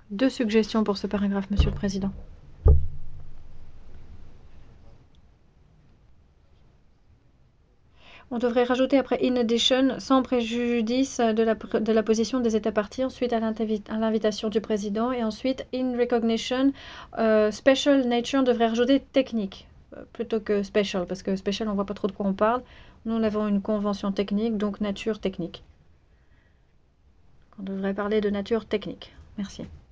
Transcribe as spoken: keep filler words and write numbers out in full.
Deux suggestions pour ce paragraphe, Monsieur le Président. On devrait rajouter après in addition, sans préjudice de la, de la position des États parties, ensuite à l'invitation du président, et ensuite in recognition, euh, special nature, on devrait rajouter technique, euh, plutôt que special, parce que special, on voit pas trop de quoi on parle. Nous, nous avons une convention technique, donc nature technique. On devrait parler de nature technique. Merci.